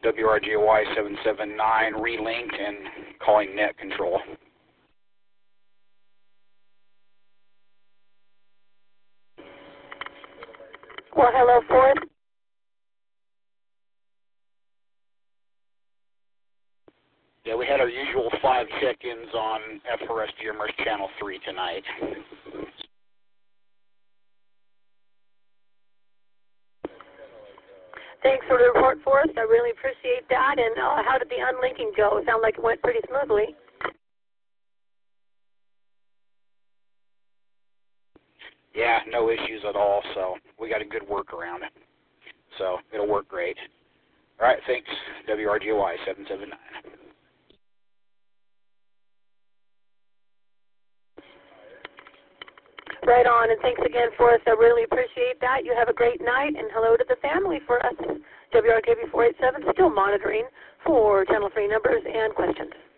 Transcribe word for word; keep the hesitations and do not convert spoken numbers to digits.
W R G Y seven seven nine relinked and calling net control. Well, hello, Ford. Yeah, we had our usual five check-ins on F R S Jammers Channel three tonight. Thanks for the report, Forrest. I really appreciate that. And uh, how did the unlinking go? It sounded like it went pretty smoothly. Yeah, no issues at all, so we got a good workaround. So it'll work great. All right, thanks, W R G Y seven seven nine. Right on, and thanks again, Forrest. I really appreciate that. You have a great night, and hello to the family for us. W R K B four eight seven still monitoring for Channel three numbers and questions.